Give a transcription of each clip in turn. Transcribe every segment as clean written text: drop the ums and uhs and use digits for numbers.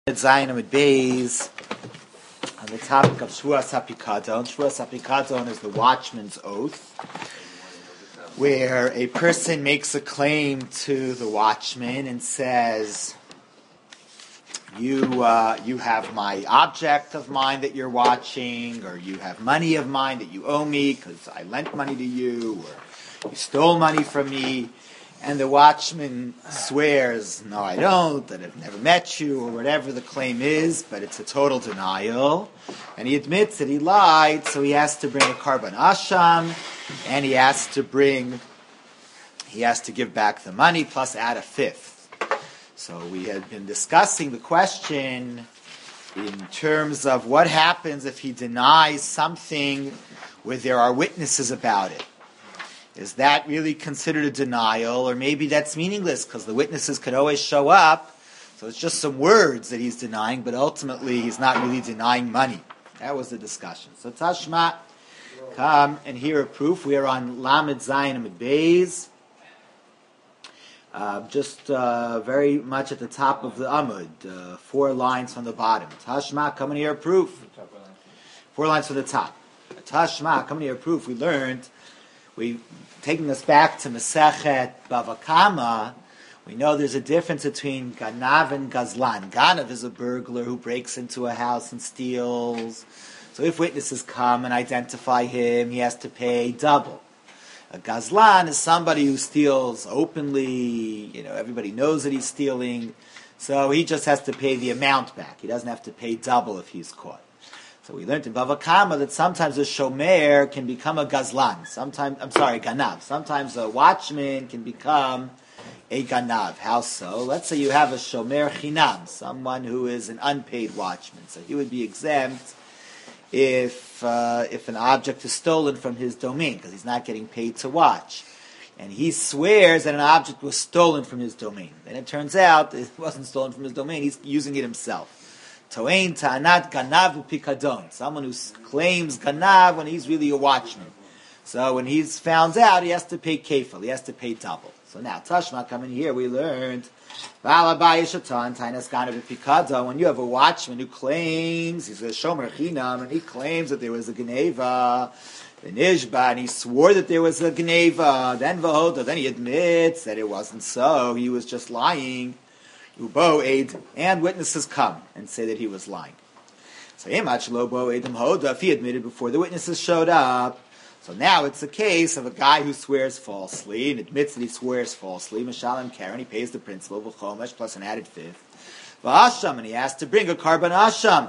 Zayin Amid Beis on the topic of Shvuas HaPikadon. Shvuas HaPikadon is the watchman's oath, where a person makes a claim to the watchman and says, you have my object of mine that you're watching, or you have money of mine that you owe me because I lent money to you, or you stole money from me. And the watchman swears, no, I don't, that I've never met you, or whatever the claim is, but it's a total denial. And he admits that he lied, so he has to bring a Karban Asham, and he has to give back the money, plus add a fifth. So we had been discussing the question in terms of what happens if he denies something where there are witnesses about it. Is that really considered a denial, or maybe that's meaningless because the witnesses could always show up, so it's just some words that he's denying, but ultimately he's not really denying money. That was the discussion. So Tashma, come and hear a proof. We are on Lamed Zayin Amid Beis, just very much at the top of the Amud, 4 lines from the bottom. Tashma, come and hear a proof. 4 lines from the top. Tashma, come and hear a proof. Taking us back to Masechet Bava Kama, we know there's a difference between Ganav and Gazlan. Ganav is a burglar who breaks into a house and steals. So if witnesses come and identify him, he has to pay double. A Gazlan is somebody who steals openly, everybody knows that he's stealing, so he just has to pay the amount back. He doesn't have to pay double if he's caught. So we learned in Bava Kama that sometimes a shomer can become a gazlan. Ganav. Sometimes a watchman can become a ganav. How so? Let's say you have a shomer chinam, someone who is an unpaid watchman. So he would be exempt if an object is stolen from his domain, because he's not getting paid to watch. And he swears that an object was stolen from his domain. Then it turns out it wasn't stolen from his domain, he's using it himself. To'ein ta'anat ganav u'pikadon. Someone who claims ganav when he's really a watchman. So when he's found out, he has to pay kefil. He has to pay double. So now, Tashma, come in here, we learned, when you have a watchman who claims, he's a shomer chinam, and he claims that there was a geneva, and he swore that there was a geneva, then he admits that it wasn't so, he was just lying. Ubo aid, and witnesses come and say that he was lying. So if he admitted before the witnesses showed up, so now it's a case of a guy who swears falsely and admits that he swears falsely. Mishalem Karen, he pays the principal v'chomesh plus an added fifth. V'asham, and he has to bring a karban asham.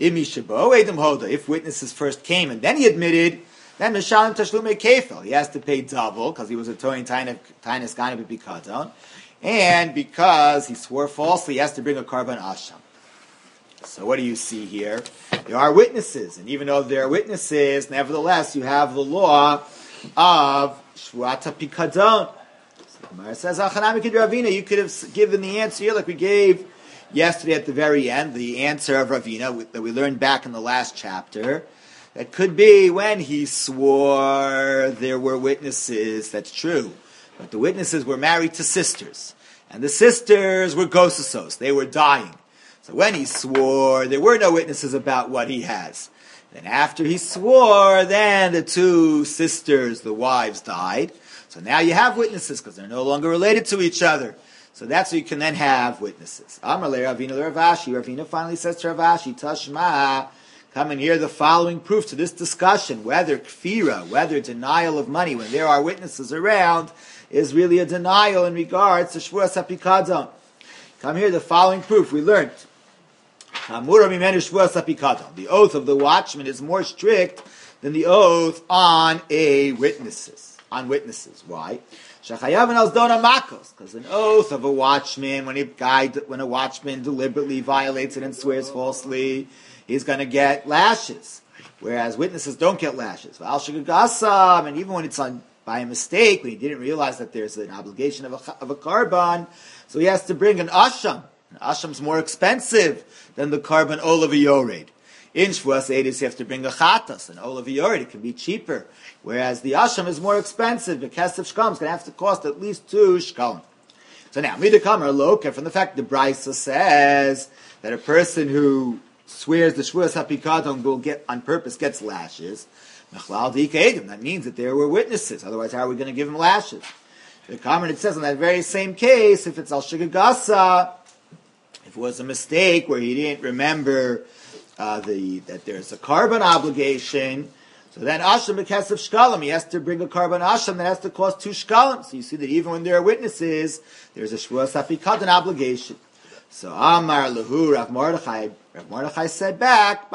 If witnesses first came and then he admitted, then Mishalem Tashlume Kefil, he has to pay double because he was a Toin Tainus Ganav Bikadon. And because he swore falsely, he has to bring a karban asham. So what do you see here? There are witnesses, and even though there are witnesses, nevertheless you have the law of shvuat pikadon. So the Gemara says, Ravina, you could have given the answer here like we gave yesterday at the very end, the answer of Ravina that we learned back in the last chapter. That could be when he swore there were witnesses, that's true. But the witnesses were married to sisters. And the sisters were gosusos. They were dying. So when he swore, there were no witnesses about what he has. Then after he swore, then the 2 sisters, the wives, died. So now you have witnesses because they're no longer related to each other. So that's where you can then have witnesses. Amar le Ravina le Ravashi. Ravina finally says to Ravashi, Tashma, come and hear the following proof to this discussion, whether kfira, whether denial of money when there are witnesses around, is really a denial in regards to Shvuas HaPikadon. Come here, the following proof we learned. The oath of the watchman is more strict than the oath on witnesses. Why? Because an oath of a watchman, when a watchman deliberately violates it and swears falsely, he's going to get lashes. Whereas witnesses don't get lashes. And even when it's by a mistake, when he didn't realize that there's an obligation of a karban, so he has to bring an asham. An asham's more expensive than the karban olav yored. In Shvuas Eidus, you have to bring a chatas, an olav yored. It can be cheaper. Whereas the asham is more expensive. The kesef shkalim is going to have to cost at least 2 shkalim. So now, Midakamar Loka, from the fact the Brisa says that a person who swears the Shvuas HaPikadon will get on purpose gets lashes. That means that there were witnesses. Otherwise, how are we going to give him lashes? The comment, it says in that very same case, if it's al shigagasa, if it was a mistake where he didn't remember that there's a carbon obligation, so then asham b'kesef shkalim, he has to bring a carbon asham that has to cost 2 shkalim. So you see that even when there are witnesses, there's a shvuas hapikadon obligation. So Amar Lahu Rav Mordechai said back,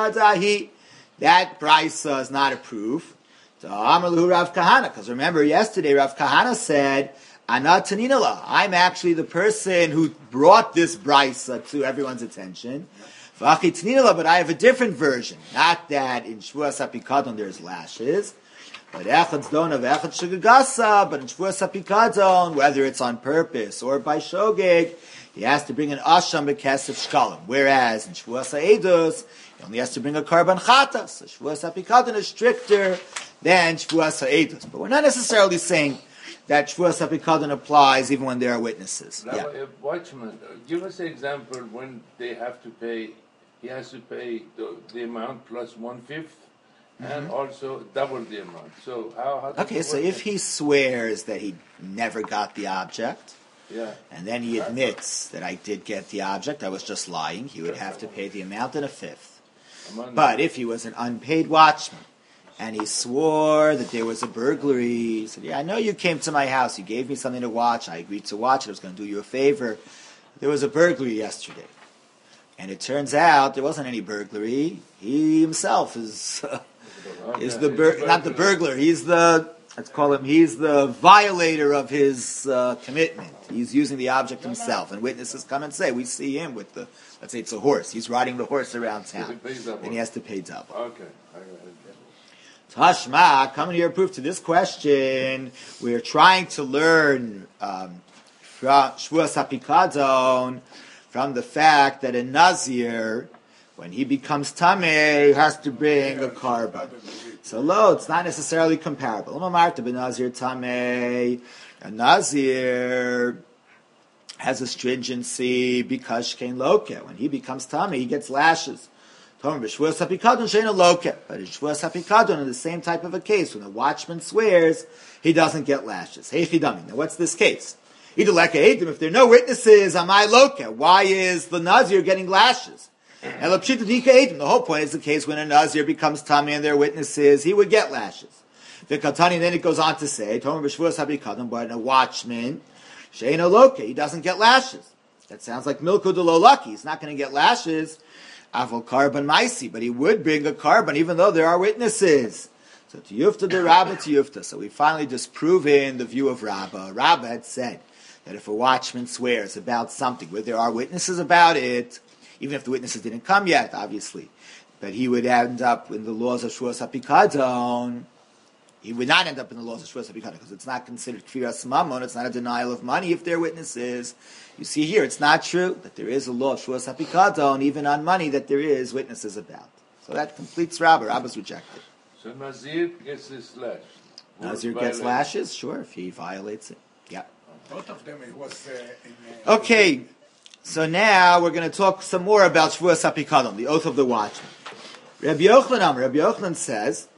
that brisa is not a proof. So Amar Lahu Rav Kahana, because remember yesterday Rav Kahana said, Ana Taninala, I'm actually the person who brought this brisa to everyone's attention. V'achi Taninala, but I have a different version. Not that in Shvuas HaPikadon there's lashes, but Echad's Dona v'Echad Shugagasa, but in Shvuas HaPikadon, whether it's on purpose or by Shogeg, he has to bring an Asham b'Kesef Shkalim. Whereas in Shvuas HaEdus, he only has to bring a Karban Chata. So Shvuas HaPikadon is stricter than Shvuas HaEdus. But we're not necessarily saying that Shvuas HaPikadon applies even when there are witnesses. Rabbi, watchman, give us an example when they have to pay. He has to pay the amount plus 1/5, and also double the amount. So how okay, so if he swears that he never got the object, and then he admits that I did get the object, I was just lying, he would have to pay the amount and a fifth. But if he was an unpaid watchman, and he swore that there was a burglary, he said, I know you came to my house, you gave me something to watch, I agreed to watch it, I was going to do you a favor. There was a burglary yesterday. And it turns out there wasn't any burglary. He himself is not the burglar. He's the violator of his commitment. He's using the object himself, and witnesses come and say, we see him with let's say it's a horse. He's riding the horse around town, and he has to pay double. Okay. Tashma, coming to your proof to this question, we're trying to learn from Shvuas HaPikadon, from the fact that a Nazir, when he becomes Tameh, has to bring a carbon. So, it's not necessarily comparable. A Nazir has a stringency because Shkein Loke. When he becomes Tameh, he gets lashes. But in Shvuas HaPikadon, in the same type of a case, when the watchman swears, he doesn't get lashes. Now, what's this case? If there are no witnesses, amai loke. Why is the Nazir getting lashes? And the whole point is the case when a Nazir becomes Tameh and there are witnesses, he would get lashes. Then it goes on to say, but in a watchman, she'ena loke, he doesn't get lashes. That sounds like milku de lo lucky. He's not going to get lashes. Avol carbon maisi, but he would bring a carbon even though there are witnesses. So to yufta de Rabba to yufta. So we finally disproven the view of Rabba. Rabba had said that if a watchman swears about something where there are witnesses about it, even if the witnesses didn't come yet, obviously, but he would end up in the laws of Shvuas HaPikadon. He would not end up in the laws of Shvuas HaPikadon because it's not considered Kfiras Mamon, it's not a denial of money if there are witnesses. You see here, it's not true that there is a law of Shvuas HaPikadon, even on money, that there is witnesses about. So that completes Rabba. Rabba's rejected. So Nazir gets this lash. Nazir gets lashes, sure, if he violates it. Yeah. Both of them, it was okay, so now we're going to talk some more about Shvuas HaPikadon, the oath of the watchman. Rabbi Yochanan says,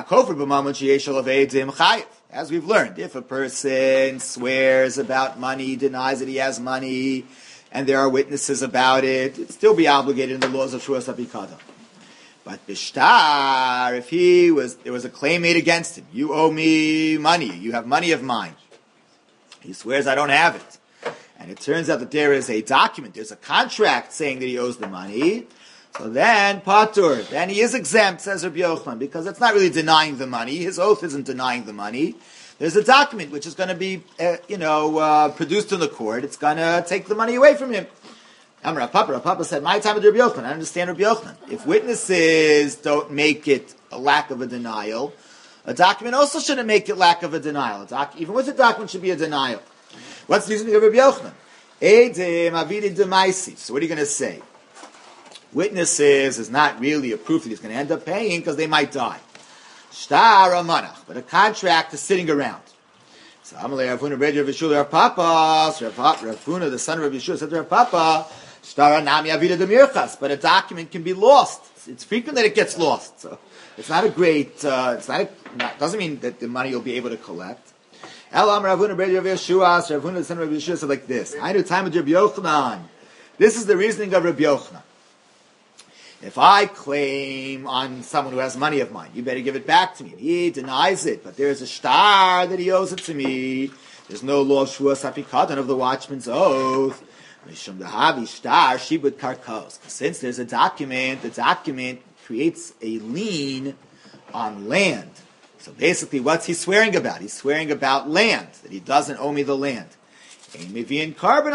as we've learned, if a person swears about money, denies that he has money, and there are witnesses about it, it'd still be obligated in the laws of Shvuas HaPikadon. But Bishtar, if there was a claim made against him, you owe me money, you have money of mine. He swears I don't have it. And it turns out that there is a document, there's a contract saying that he owes the money. So then, Patur, then he is exempt, says Rabbi Yochanan, because it's not really denying the money. His oath isn't denying the money. There's a document which is going to be, produced in the court. It's going to take the money away from him. Rav Papa said, my time with Rabbi Yochanan. I understand Rabbi Yochanan. If witnesses don't make it a lack of a denial, a document also shouldn't make it lack of a denial. Even with a document should be a denial. What's the reasoning of Rabbi Yochanan? Eidim avidi demaisi. So what are you going to say? Witnesses is not really a proof that he's going to end up paying because they might die. Shtar amanach, but a contract is sitting around. So Amalei Ravuna Red Rav Yeshua Rav Papa, Ravuna the son of Rav Yeshua said to Rav Papa, But a document can be lost. It's frequent that it gets lost. So it's not a great. Doesn't mean that the money you'll be able to collect. Ravuna said like this. I know time of Rabbi Yochanan. This is the reasoning of Rabbi Yochanan. If I claim on someone who has money of mine, you better give it back to me. He denies it, but there's a star that he owes it to me. There's no law of Shvuas HaPikadon of the watchman's oath. Since there's a document, the document creates a lien on land. So basically, what's he swearing about? He's swearing about land, that he doesn't owe me the land. There's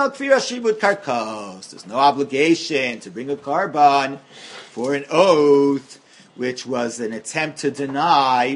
no obligation to bring a carbon for an oath, which was an attempt to deny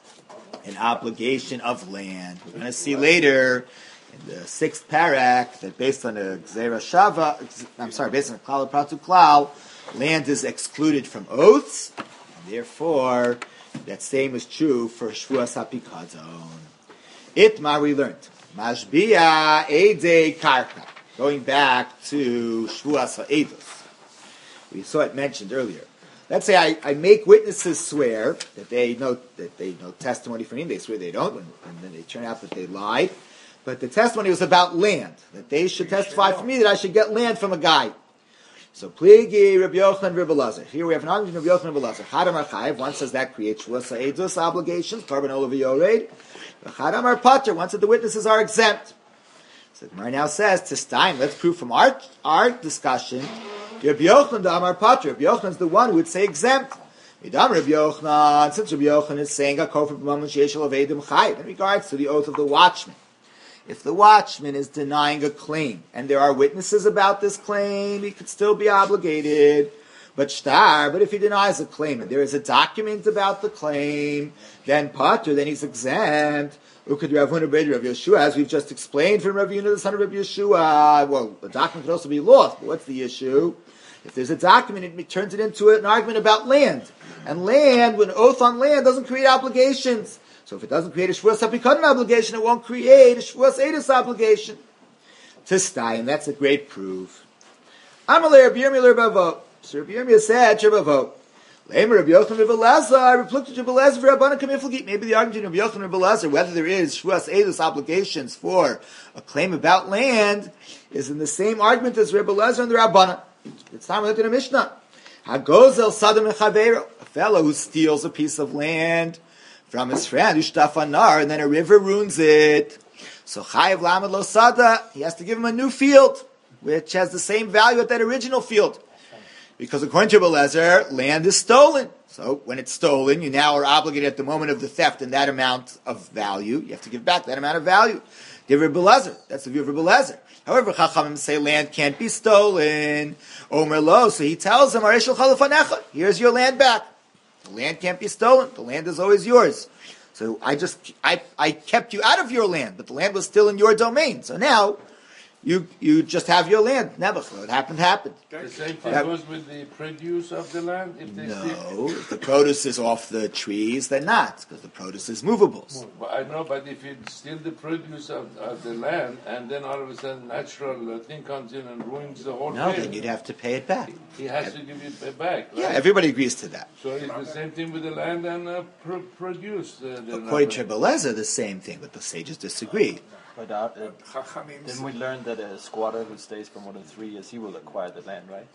an obligation of land. We're going to see later in the 6th parak that based on the Gzeira Shava, based on the Klal Pratu Klal, land is excluded from oaths, and therefore that same is true for Shvuas HaPikadon. Itmar we learned. Mashbiya Eidei Karka. Going back to Shvuas HaEidus. We saw it mentioned earlier. Let's say I make witnesses swear that they know testimony from me. They swear they don't, and then they turn out that they lied. But the testimony was about land, that they should testify for me that I should get land from a guy. So, Pligi, Rabbi Yochanan, Rabbi Elazar. Here we have an argument of Rabbi Yochanan, Rabbi Elazar. Hadamar Chayev, one says that creates Shvuas HaEidus obligations, Karban Olav Yored. Hadamar Pater, one said the witnesses are exempt. So, the Gemara now says, Tistayim, let's prove from our discussion, Rabbi Yochanan, the Amar Pater. Rabbi Yochanan is the one who would say exempt. Midam Rabbi Yochanan, since Rabbi Yochanan is saying, in regards to the oath of the watchman. If the watchman is denying a claim, and there are witnesses about this claim, he could still be obligated. But if he denies a claim, and there is a document about the claim, then patur, then he's exempt. Ukad Rav Huna Rav Yeshua, as we've just explained from Rav Yuna, the son of Rav Yeshua. Well, the document could also be lost, but what's the issue? If there's a document, it turns it into an argument about land. And land, when oath on land, doesn't create obligations. So if it doesn't create a Shvuas HaPikadon obligation, it won't create a Shvuas HaEidus obligation. Tistayim, that's a great proof. Amalei Rabbi Yirmiyah Bavo. So Rabbi Yirmiyah said, Bavo. Leimer Rabbi Yochanan Rabbi Elazar, reflected Rabbi Elazar for Rabbanan Kamiflagit. Maybe the argument of Rabbi Yochanan Rabbi Elazar, whether there is Shvuas HaEidus obligations for a claim about land, is in the same argument as Rabbi Elazar and the Rabbanan. It's time we look at a Mishnah. Hagozel Sadam Echaveiro, a fellow who steals a piece of land from his friend, Ushtafanar, and then a river ruins it. So Chayev Lamed Lo Sada, he has to give him a new field, which has the same value at that original field. Because according to Belezer, land is stolen. So when it's stolen, you now are obligated at the moment of the theft in that amount of value. You have to give back that amount of value. Give Belezer. That's the view of Belezer. However, Chachamim say land can't be stolen. Omer Lo, so he tells him, Areshel Chalafanecha, here's your land back. The land can't be stolen. The land is always yours. So I kept you out of your land, but the land was still in your domain. So now, you just have your land. Never. What happened. The same thing goes with the produce of the land? If the produce is off the trees, then not, because the produce is movable. Well, I know, but if you steal the produce of the land, and then all of a sudden natural thing comes in and ruins the whole thing. Then you'd have to pay it back. He has to give it back, right? Yeah, everybody agrees to that. So it's the same thing with the land and produce. According to Belezer, the same thing, but the sages disagree. But didn't we learn that a squatter who stays for more than 3 years, he will acquire the land, right?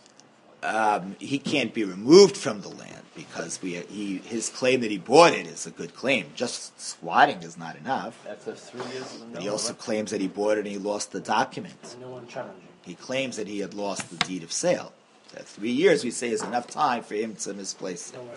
He can't be removed from the land because his claim that he bought it is a good claim. Just squatting is not enough. After 3 years? But he also claims that he bought it and he lost the document. No one challenging. He claims that he had lost the deed of sale. That 3 years, we say, is enough time for him to misplace it.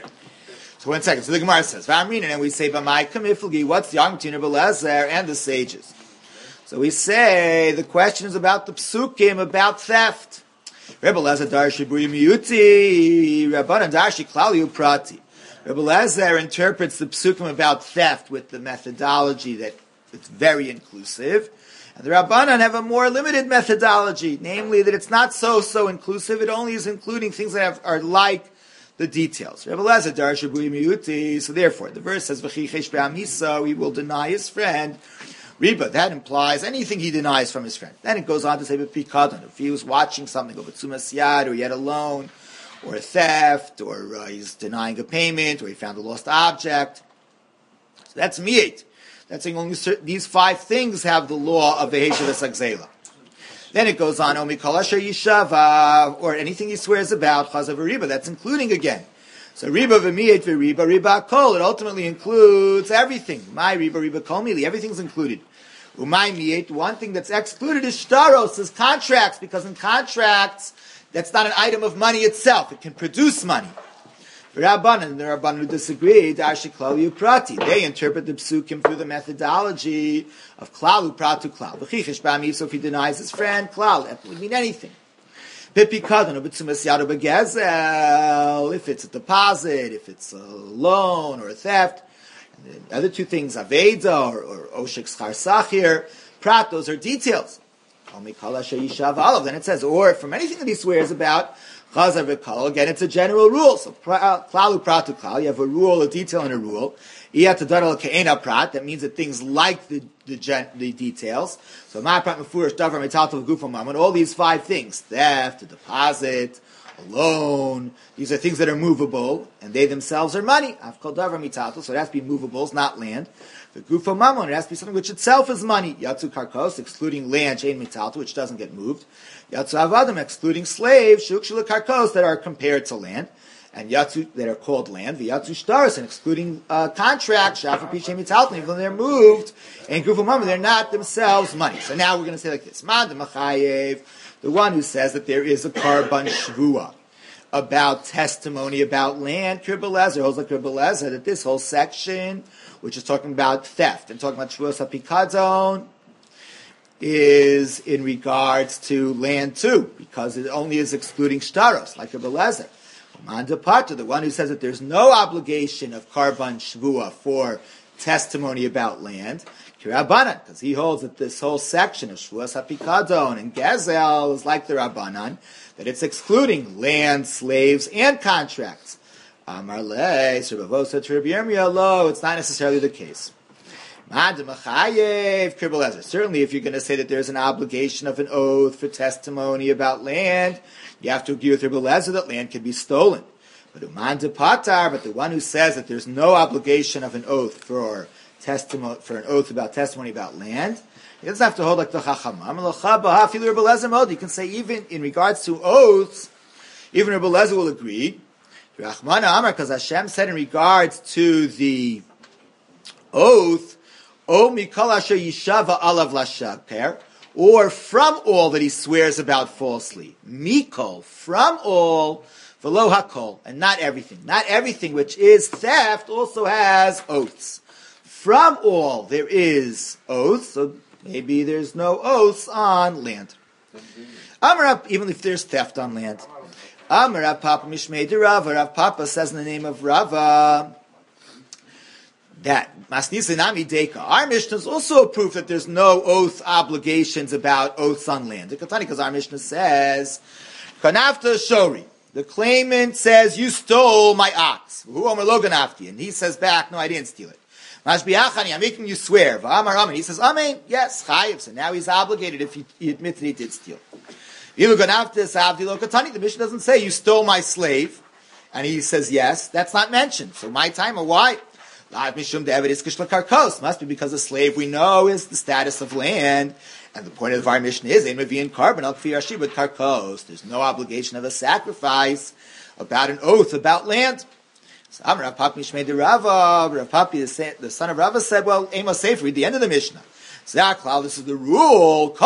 So 1 second. So the Gemara says, V'amrina, and we say, B'mai kamiflgi, what's the argument between Rabbi Elazar and the sages? So we say, the question is about the psukim, about theft. Rabbi Elazar darshi buri miyuti, Rabbanan darshi klali uprati. Rabbi Elazar interprets the psukim about theft with the methodology that it's very inclusive. And the Rabbanan have a more limited methodology, namely that it's not so inclusive, it only is including things that are like the details. Rabbi Elazar darsha bui miyuti, so therefore, the verse says, V'chichesh be'amisa, he will deny his friend, Riba, that implies anything he denies from his friend. Then it goes on to say, if he was watching something, or B'tzumas Yad, or he had a loan, or a theft, or he's denying a payment, or he found a lost object. So that's miyet. That's saying only these 5 things have the law of Vehesha V'Sagzela. Then it goes on, Omi Kol Asher Yishava, or anything he swears about, Chazav Riba, that's including again. So Riba V'miyet V'Riba, Riba Kol, it ultimately includes everything. My Riba, Riba Kol Mili, everything's included. Umay Miyet, one thing that's excluded is Shtaros, is contracts, because in contracts, that's not an item of money itself, it can produce money. Rabbanan, the Rabbanan who disagree, Darshi Klalu Prati. They interpret the psukim through the methodology of Klalu Pratu Klal. V'chichesh b'ami, so if he denies his friend, Klal, that would mean anything. Pipi Kadon, B'tzumas Yad B'gezel, if it's a deposit, if it's a loan or a theft. And the other 2 things, Aveda or Oshek Schar Sachir, Prat, those are details. Then it says, or from anything that he swears about, again, it's a general rule. So, klalu pratu klal, you have a rule, a detail, and a rule. That means that things like the details. So, all these 5 things, theft, a deposit, a loan, these are things that are movable, and they themselves are money. So it has to be movables, not land. The gufa mamon, it has to be something which itself is money. Yatsu karkos, excluding land, shein mitalto, which doesn't get moved. Yatsu avadim, excluding slaves, shukshula karkos, that are compared to land, and yatsu, that are called land. The yatsu shtaris, and excluding contracts, shafa pi shein mitalto, even though they're moved, and gufa mamon, they're not themselves money. So now we're going to say like this: Mad machayev, the one who says that there is a karban shvua about testimony about land. Kirbelezer holds like Kirbelezer that this whole section, which is talking about theft and talking about Shvuas HaPikadon, is in regards to land too, because it only is excluding Shtaros, like Kirbelezer. Manda Parta, the one who says that there's no obligation of Karban Shvua for testimony about land, Rabbanan, because he holds that this whole section of Shvuas HaPikadon and Gezel is like the Rabbanan, that it's excluding land, slaves, and contracts. Amar le, Srabavosa Tribirmia lo, it's not necessarily the case. Certainly, if you're going to say that there's an obligation of an oath for testimony about land, you have to agree with Rebbe Lezer that land can be stolen. But the one who says that there's no obligation of an oath for testimony, for an oath about testimony about land, he doesn't have to hold like the Chachamam. You can say even in regards to oaths, even Rebbe Lezer will agree. Because Hashem said in regards to the oath, or from all that he swears about falsely. Mikol, from all, v'lo hakol, and not everything. Not everything which is theft also has oaths. From all there is oaths, so maybe there's no oaths on land. Amarab, even if there's theft on land. Amarab Papa Mishmei de Rava. Rav Papa says in the name of Rava that Masnisa Nami Deka. Our Mishnah is also a proof that there's no oath obligations about oaths on land. Because our Mishnah says, Kanafta Shori. The claimant says, you stole my ox. And he says back, no, I didn't steal it. Mashbiachani, I'm making you swear. V'amar amen. He says, amen. Yes, chayiv. So now he's obligated if he admits that he did steal. The Mishnah doesn't say, you stole my slave. And he says, yes. That's not mentioned. So my time, or why? Must be because a slave we know is the status of land. And the point of our Mishnah is, there's no obligation of a sacrifice about an oath about land. So Rav Papi Mishmei de Rava, Rav Papi, the son of Rava, said, well, Amos Sefer, read the end of the Mishnah. This is the rule.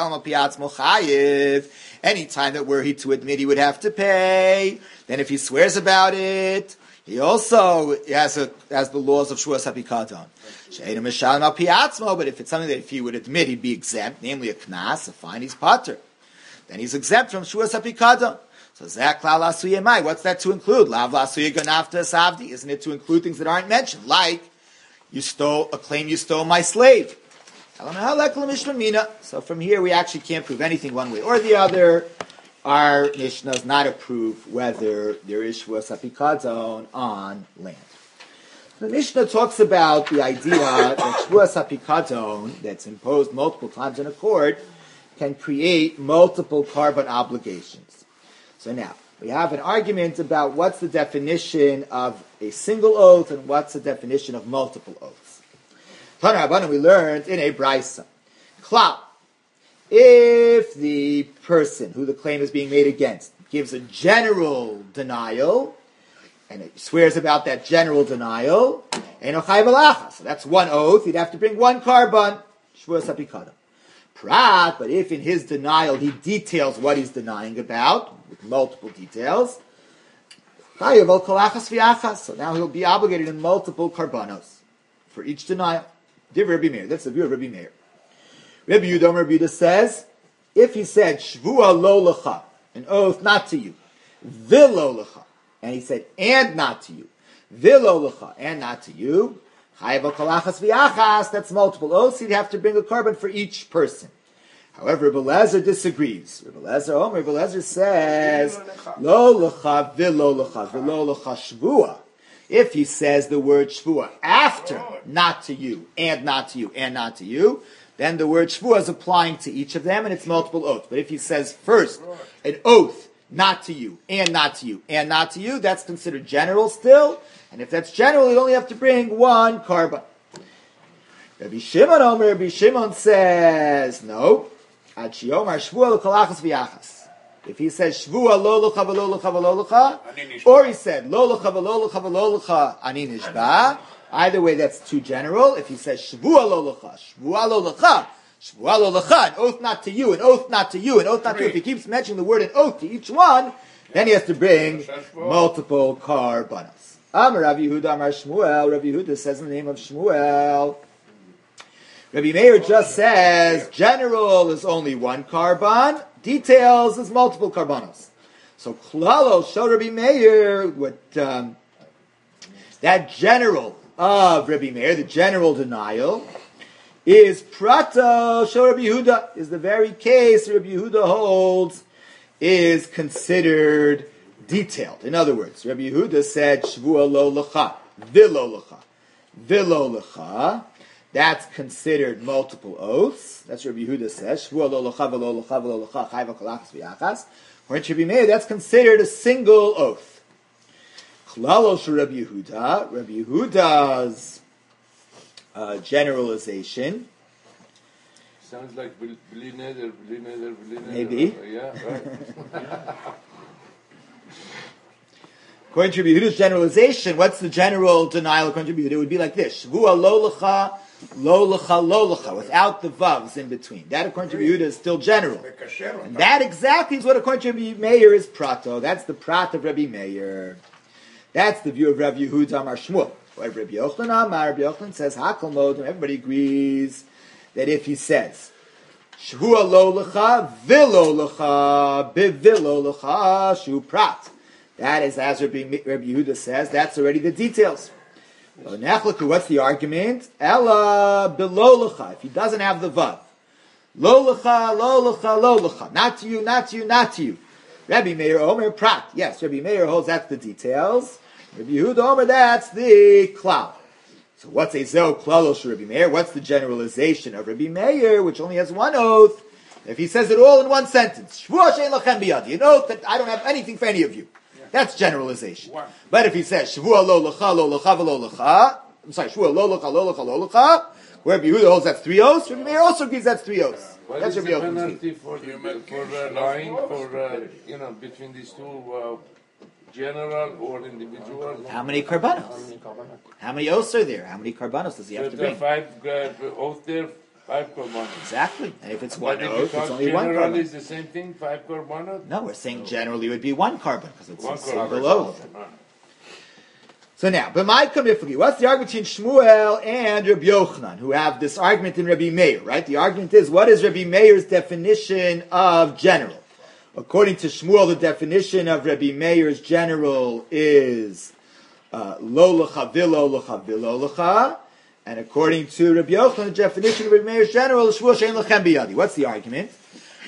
Anytime that were he to admit he would have to pay, then if he swears about it, he also has the laws of Shvuas HaPikadon. But if it's something that if he would admit he'd be exempt, namely a knas, a fine, he's pater, then he's exempt from Shvuas HaPikadon. So what's that to include? Isn't it to include things that aren't mentioned, like you stole my slave? So from here we actually can't prove anything one way or the other. Our Mishnah does not approve whether there is Shvuas HaPikadon on land. The Mishnah talks about the idea that Shvuas HaPikadon, that's imposed multiple times in a court, can create multiple carbon obligations. So now, we have an argument about what's the definition of a single oath and what's the definition of multiple oaths. Tana Rabbanan, we learned in a Brisa. Klal, if the person who the claim is being made against gives a general denial, and it swears about that general denial, Eino Chayv Alacha. So that's one oath, he'd have to bring one carbon, Shvuas HaPikadon. Prat, but if in his denial he details what he's denying about, with multiple details, so now he'll be obligated in multiple karbanos for each denial. Div Rabbi Meir, that's the view of Rabbi Meir. Rabbi Yehuda says, if he said, Shvua lo lecha, an oath not to you, vilo lecha, and he said, and not to you, vilo lecha, and not to you, that's multiple oaths, he'd have to bring a carbon for each person. However, Rebbe Lezer disagrees. Rebbe Lezer says, lo lecha, vilo lecha, vilo lecha shvua. If he says the word shvua after not to you, and not to you, and not to you, then the word shvua is applying to each of them, and it's multiple oaths. But if he says first an oath, not to you, and not to you, and not to you, that's considered general still. And if that's general, you only have to bring one carbon. Rabbi Shimon says, no. If he says shvua lo lecha v'lo lecha v'lo lecha, or he said lo lecha v'lo lecha v'lo lecha ani nishba, either way that's too general. If he says shvua lo lecha, shvua lo lecha, shvua lo lecha, an oath not to you, an oath not to you, an oath not to you, if he keeps mentioning the word an oath to each one, then he has to bring multiple karbanos. Amar Rav Yehuda Amar Shmuel, Rav Yehuda says in the name of Shmuel, Rabbi Meir just says general is only one carbon, details is multiple carbonos. So klalo show Rabbi Meir what that general of Rabbi Meir, the general denial, is prato show Rabbi Yehuda, is the very case Rabbi Yehuda holds is considered detailed. In other words, Rabbi Yehuda said shvua lo lecha, vilo lecha, vilo lecha. That's considered multiple oaths. That's what Rabbi Yehuda says. Shvua lo lecha v'lo lecha v'lo lecha chayva kolachas v'yachas. Or in Rabbi Meir, that's considered a single oath. Klalo shel Rabbi Yehuda. Rabbi Yehuda's generalization. Sounds like bli neder. Maybe. Yeah, right. According to Rabbi Yehuda's generalization, what's the general denial according to Rabbi Yehuda? It would be like this. Shvua lo lecha, lo lecha, without the vavs in between. That, according to Rabbi Yehuda, is still general. And that exactly is what, according to Rabbi Meir, is prato. That's the prat of Rabbi Meir. That's the view of Rabbi Yehuda Amar Shmuel. Rabbi Yochanan says, Hakal Modim, everybody agrees that if he says, Shvua lo lecha, vilo lecha, bivilo lecha, shu prat. That is, as Rabbi Yehuda says, that's already the details. What's the argument? Ella below lecha. If he doesn't have the vav, lo lecha, lo lecha, lo lecha. Not to you, not to you, not to you. Rabbi Meir Omer prat. Yes, Rabbi Meir holds that's the details. Rabbi Yehuda Omer, that's the klal. So what's a zeo klalosh Rabbi Meir? What's the generalization of Rabbi Meir, which only has one oath? If he says it all in one sentence, shvua she'en lachem biyadi, an oath that I don't have anything for any of you. That's generalization. Wow. But if he says Shavua lo lecha lo lecha v'lo lecha, I'm sorry, Shavua lo lecha lo lecha lo lecha, where Rabbi Yehuda holds that's 3 oaths, Rabbi Meir also agrees that's 3 oaths. What that's is the penalty for lying between these two general or individual? How many karbanos? How many oaths are there? How many karbanos does he have to bring? There are 5 oaths there. 5 korbanos. Exactly. And if it's one but oath, it's only one carbon. Is the same thing, 5 korbanos? No, we're saying generally it would be one carbon because it's one a single oath. So now, what's the argument between Shmuel and Rabbi Yochanan, who have this argument in Rabbi Meir, right? The argument is, what is Rabbi Meir's definition of general? According to Shmuel, the definition of Rabbi Meir's general is lo lecha vilo lecha vilo lecha. And according to Rabbi Yochanan, the definition of Rabbi Meir's general is Shmuel she'en lachem biyadi. What's the argument?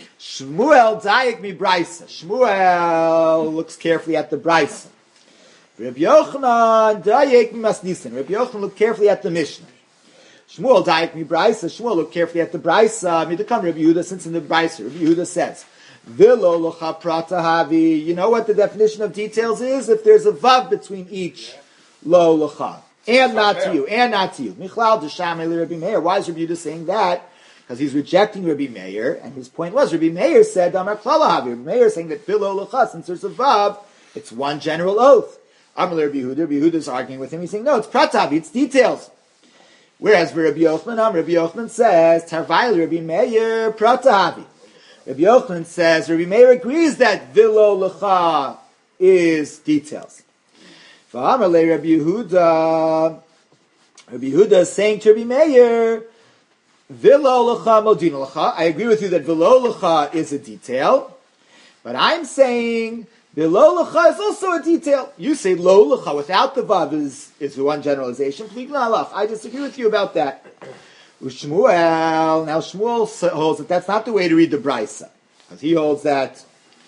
Shmuel dayek mi brisa. Shmuel looks carefully at the brisa. Rabbi Yochanan, Dayek Masnisin. Rabbi Yochanan looked carefully at the Mishnah. Shmuel, Dayek Mi Brisa. Shmuel looked carefully at the Brisa. Midakam Rabbi Yehuda, since in the Brisa, Rabbi Yehuda says, Vilo Locha Prata Havi. You know what the definition of details is? If there's a vav between each Lo Locha. And not to you, and not to you. Michlal Desham Eli Rabbi Meir. Why is Rabbi Yehuda saying that? Because he's rejecting Rabbi Meir, and his point was, Rabbi Meir said, Amar Klala Havi. Rabbi Meir is saying that Vilo Locha, since there's a vav, it's one general oath. Amar Rabbi Yehuda is arguing with him. He's saying, no, it's pratavi, it's details. Whereas for Rabbi Yochanan, Rabbi Yochanan says, Tarvail Rabbi Meir pratavi. Rabbi Yochanan says, Rabbi Meir agrees that vilo lecha is details. Amar le Rabbi Yehuda is saying to Rabbi Meir, vilo lecha modina lecha. I agree with you that vilo lecha is a detail, but I'm saying V'lo lecha is also a detail. You say lo lecha without the vav is the one generalization. I disagree with you about that. Shmuel, now Shmuel holds that that's not the way to read the Brisa, because he holds that.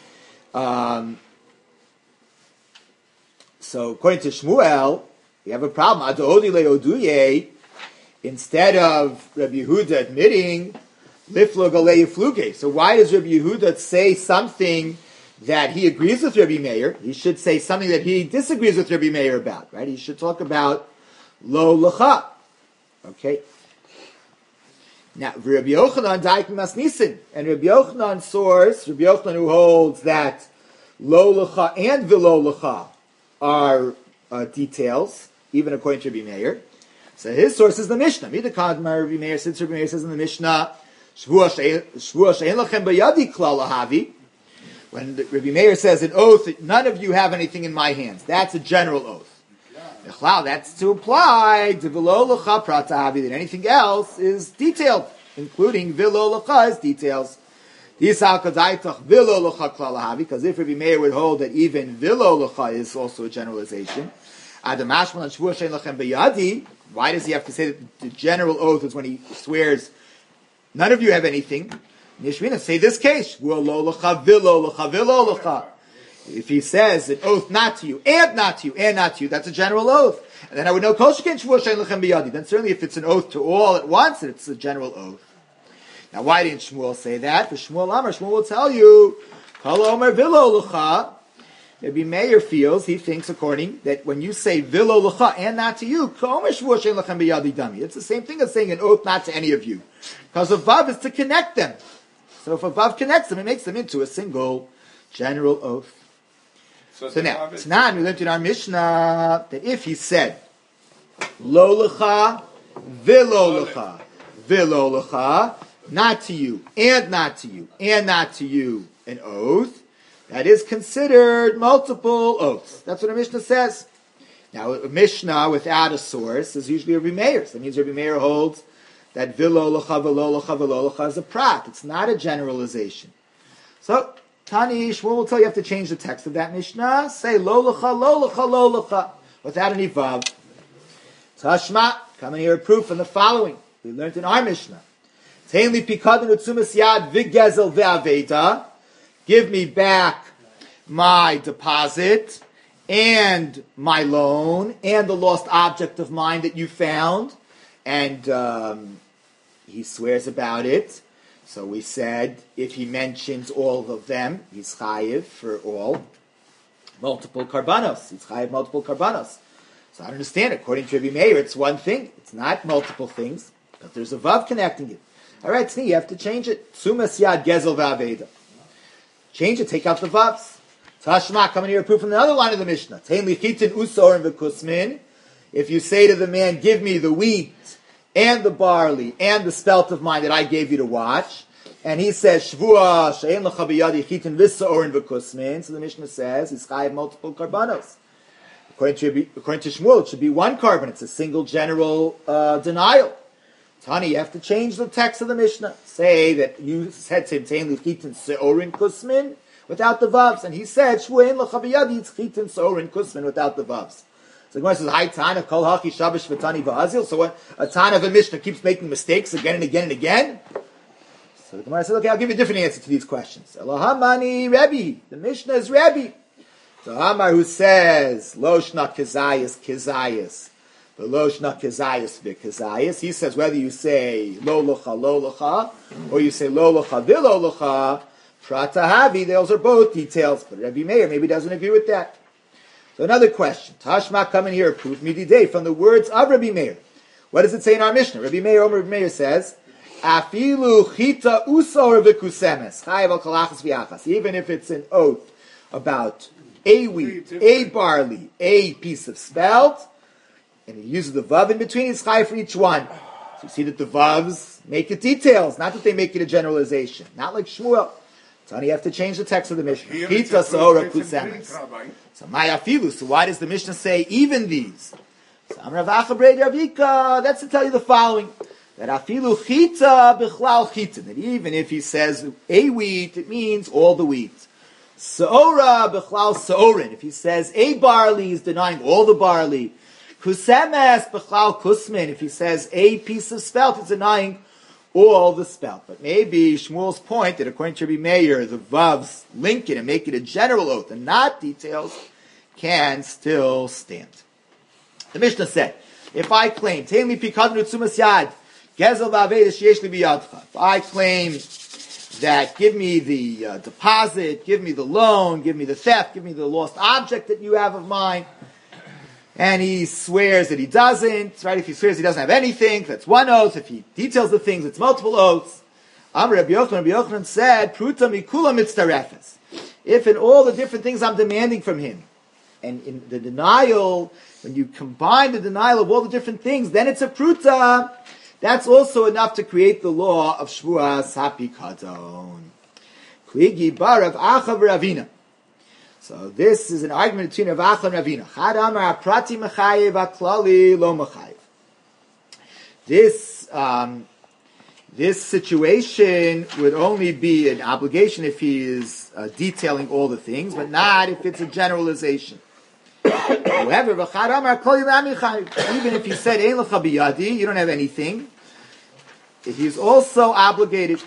So according to Shmuel, we have a problem. Adodi leoduye, instead of Rabbi Yehuda admitting liflo galei fluge. So why does Rabbi Yehuda say something that he agrees with Rabbi Meir? He should say something that he disagrees with Rabbi Meir about, right? He should talk about lo lecha. Okay. Now, Rabbi Yochanan daik masnisin, and Rabbi Yochanan's source, Rabbi Yochanan who holds that lo lecha and v'lo lecha are details, even according to Rabbi Meir. So his source is the Mishnah. Midakad Rabbi Meir, since Rabbi Meir says in the Mishnah, Shvua she'en lachem bayadi klal lahavi. When Rabbi Meir says an oath that none of you have anything in my hands, that's a general oath. That's to apply to v'lo lecha prata havi, that anything else is detailed, including v'lo lecha is details. Because if Rabbi Meir would hold that even v'lo lecha is also a generalization, why does he have to say that the general oath is when he swears none of you have anything? Nishmina, say this case. If he says an oath not to you, and not to you, and not to you, that's a general oath. And then I would know, then certainly if it's an oath to all at once, it's a general oath. Now why didn't Shmuel say that? For Shmuel Amar, Shmuel will tell you, Rabbi Meir feels, he thinks according, that when you say vilo lecha and not to you, it's the same thing as saying an oath not to any of you. Because a vav is to connect them. So if a vav connects them, it makes them into a single general oath. So now, Tanan, we learned in our Mishnah that if he said lo lecha, vilo lecha, not to you, and not to you, and not to you, an oath, that is considered multiple oaths. That's what a Mishnah says. Now, a Mishnah without a source is usually a Rabbi Meir. So that means Rabbi Meir holds that vilo lecha, vilo lecha, vilo lecha is a prat. It's not a generalization. So, Tani, Shmuel will tell you have to change the text of that Mishnah. Say lo lecha, lo lecha, lo lecha, without any vav. Tashma, come and hear a proof from the following. We learned in our Mishnah. Tainli pikadon utzumas yad v'gezel ve'aveda. Give me back my deposit and my loan and the lost object of mine that you found. And he swears about it. So we said if he mentions all of them, he's chayiv for all. Multiple karbanos. He's chayiv multiple karbanos. So I understand. According to Rabbi Meir, it's one thing. It's not multiple things. But there's a vav connecting it. All right, Tzni, you have to change it. Sumas yad gezel v'aveda. Change it, take out the vavs. Tashma, come in here, proof from another line of the Mishnah. Tein lichitin usorin v'kusmin. If you say to the man, give me the wheat and the barley and the spelt of mine that I gave you to watch, and he says, Shvua she'en lecha b'yadi chitin v'sorin v'kusmin, so the Mishnah says, he's chayav multiple karbanos. According to Shmuel, it should be one carbon. It's a single general denial. Tani, you have to change the text of the Mishnah. Say that you said to him, Tein lichitin se'orin kusmin, without the vavs. And he said, Shvu'en l'chabiyadi chitin se'orin kusmin, without the vavs. So the Gemara says, Hi Tana, kol haki shabish v'tani v'azil. So what, a Tana of a Mishnah keeps making mistakes again and again and again? So the Gemara says, okay, I'll give you a different answer to these questions. Elohamani Rebbe. The Mishnah is Rebbe. The Amar who says, Lo shna kezayis, kezayis, the lo shna kezayis v'kezayis, he says whether you say lo locha, or you say lo locha v'lo locha, pratahavi, those are both details, but Rabbi Meir maybe doesn't agree with that. So another question. Tashma, come in here, proof mididei from the words of Rabbi Meir. What does it say in our Mishnah? Rabbi Meir says, Afilu chita usor v'kusemes, chayav al kalachas v'yachas. Even if it's an oath about a wheat, a barley, a piece of spelt, and he uses the vav in between, it's chayav for each one. So you see that the vavs make it details, not that they make it a generalization. Not like Shmuel. So you have to change the text of the Mishnah. Chita sora kusemes. So Mayafilu, so why does the Mishnah say even these? So Amar Rav Acha Brei Ravika, that's to tell you the following. That Afilu Chita Bichlal Chita, that even if he says a wheat, it means all the wheat. Seora Bichlal Seorin, if he says a barley, he's denying all the barley. Kusemes Bichlal Kusmin, if he says a piece of spelt, he's denying all the spelt. But maybe Shmuel's point that according to Rabbi Meir, the vavs link it and make it a general oath and not details can still stand. The Mishnah said, if I claim, if I claim that give me the deposit, give me the loan, give me the theft, give me the lost object that you have of mine, and he swears that he doesn't, right? If he swears he doesn't have anything, that's one oath. If he details the things, it's multiple oaths. Rabbi Yochanan said, Pruta mikula mitzarefes. If in all the different things I'm demanding from him, and in the denial, when you combine the denial of all the different things, then it's a pruta. That's also enough to create the law of Shvuas HaPikadon. Kligi barav achav Ravina. So this is an argument between Rav Acha and Ravina. Chad amar prati mechayev aklali lo mechayev. This situation would only be an obligation if he is detailing all the things, but not if it's a generalization. However, even if he said Ein lecha biyadi, you don't have anything, he is also obligated.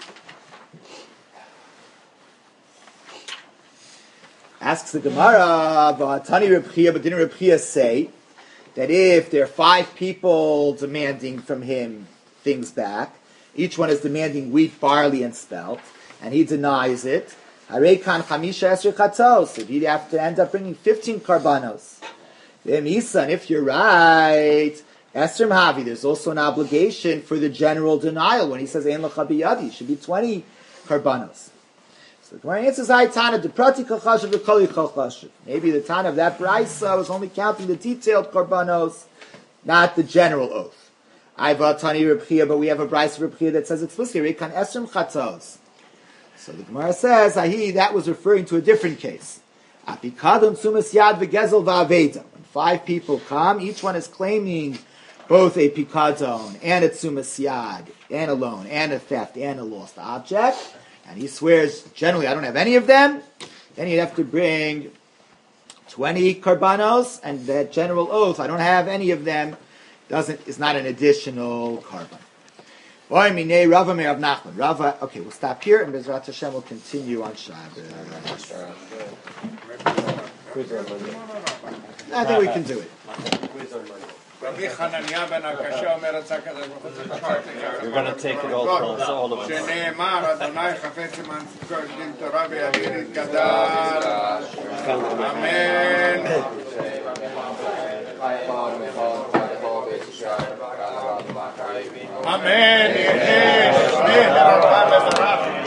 Asks the Gemara, but didn't Reb Chia say that if there are 5 people demanding from him things back, each one is demanding wheat, barley, and spelt, and he denies it, so he'd have to end up bringing 15 karbanos. And if you're right, Esrim Havi, there's also an obligation for the general denial when he says Ein lecha biyadi, it should be 20 karbanos. So the Gemara answers, maybe the Tana of that brisa was only counting the detailed karbanos, not the general oath. But we have a brisa of Reb Chia that says explicitly, Esrim chatzos. So the Gemara says, that was referring to a different case. When 5 people come, each one is claiming both a pikadon and a tzumas yad, and a loan, and a theft, and a lost object, and he swears, generally, I don't have any of them, then you'd have to bring 20 karbanos, and that general oath, I don't have any of them, is not an additional karban. Rava, okay, we'll stop here, and Bezrat Hashem will continue on Shabbos. I think we can do it. Rabbi Hananiah ben Akashia אומר הצעה כזה, You're going to take it all from all of us. שנאמר, אדוני חפץ למען דין תורה ויביא להתגדל. אמן. אמן. יהיה שני הרב